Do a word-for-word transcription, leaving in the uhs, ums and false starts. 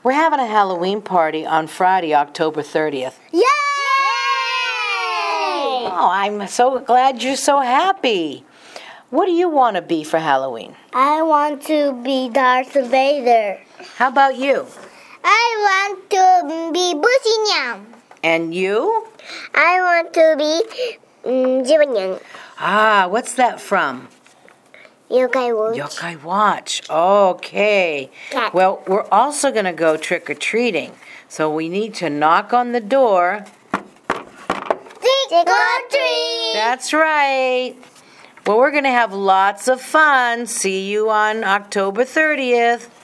We're having a Halloween party on Friday, October thirtieth. Yay! Oh, I'm so glad you're so happy. What do you want to be for Halloween? I want to be Darth Vader. How about you? I want to be Businyang. And you? I want to be um, Jiwanyang. Ah, what's that from? Yokai Watch. Yokai Watch. Okay. Cat. Well, we're also going to go trick-or-treating. So we need to knock on the door. Trick or treat. That's right. Well, we're going to have lots of fun. See you on October thirtieth.